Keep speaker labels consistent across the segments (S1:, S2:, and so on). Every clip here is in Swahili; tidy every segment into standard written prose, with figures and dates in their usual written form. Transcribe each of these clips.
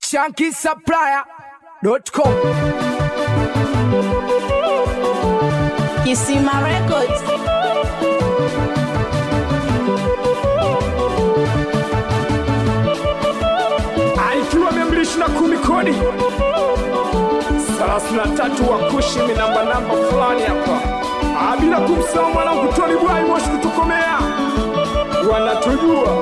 S1: ShankySupplier.com.
S2: Kisima Records.
S1: Aikiwa 210 kodi 33 wa kushimi namba fulani hapa. Bila kumsahau mwanangu Tony Boy Moshi kutukomea. Wanatujua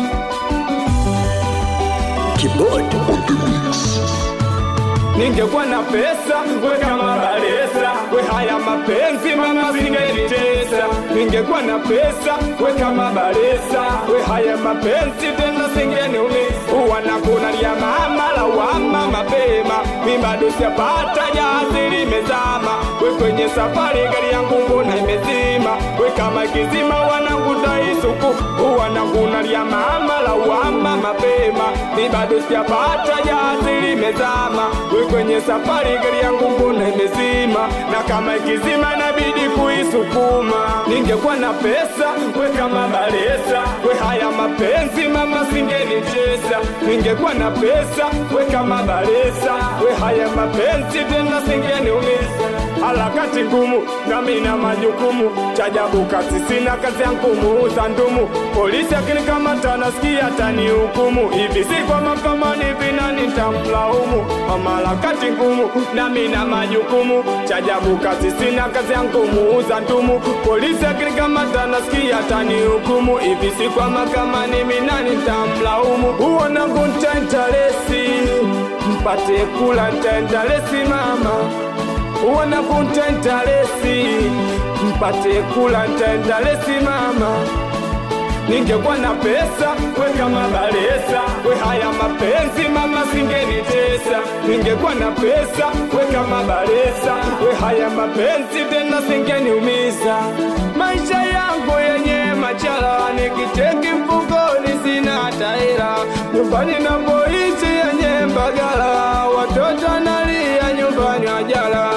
S1: Keyboard on the mix. Ningekuwa na pesa, we kama balesa, we haya mapenzi mama singenitesa. Ningekuwa na pesa, we kama balesa, we haya mapenzi tena singeniumiza. Wanakunalia mama lawama mapema, mimi bado sijapata jazi limezama. We kwenye safari gari yangu mbona imezima, we kama kizima wanangu daisuku. Wanakunalia mama lawama mapema, mimi bado sijapata jazi limezama. We kwenye safari gari yangu mbona imezima, na kama ikizima inabidi kuisukuma. Ningekuwa na pesa, we kama balesa, we haya mapenzi mama singenicheza. Ningekuwa na pesa, we kama balesa, we haya mapenzi tena singeniumiza. Harakati ngumu, nami na majukumu, chajabu kazi sina kazi yangu muuza ndumu. Polisi akinikamata nasikia atanihukumu, hivi si kwa mahakamani vina nitamlaumu. Harakati ngumu, nami na majukumu, chajabu kazi sina kazi yangu muuza ndumu. Polisi akinikamata nasikia atanihukumu, hivi si kwa mahakamani vina nitamlaumu. Uona kuntentalesi, mpate kula ntentalesi mama. Uwana kuntentalesi, mpate kula ntentalesi mama. Ningekuwa na pesa, we kama balesa, we haya mapenzi mama singenitesa. Ningekuwa na pesa, we kama balesa, we haya mapenzi tena singeniumiza. Maisha yangu yenye machala, nikiteki mfukoni sina hata hela. Nyumbani napoishi yenye mbagala, watoto nalia nyumbani wajala.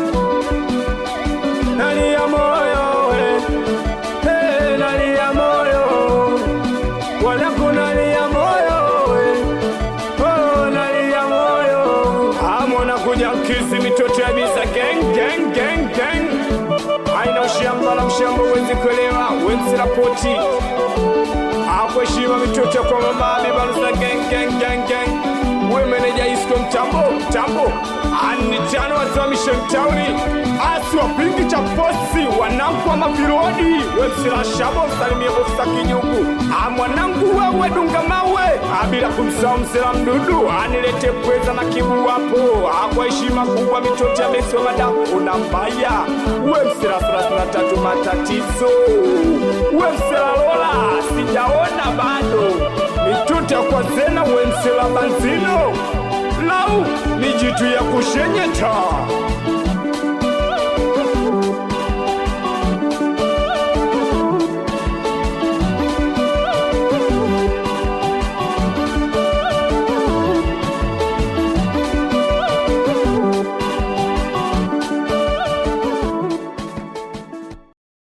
S1: Nalia moyo we, hey, nalia moyo. Wala kunalia moyo we, oh nalia moyo. Amona kuja kisi mitoto ya bisa gang gang gang gang. Aina ushamba la mshamba wezi kuelewa, wezi rapoti. Akweshima mitoto kwa mama balusa gang gang gang gang. Meneja isko mtambo Anitano wazamishe mtauni. Asi wapingi cha posi, wanangu wa mafirodi. Websila shabo salimia bofisa kinyuku. Mwanangu wewe dunga mawe, bila kumsahau msela mdudu. Anilete pweza na kibu wapo. Kwa heshima kubwa mitoto ya besi wa madamu unambaya. Websila 33 matatizo. Websila lola, sijaona bado. Mituta kwa zena wemsela banzino. Lau, ni jitu ya kushenyeta.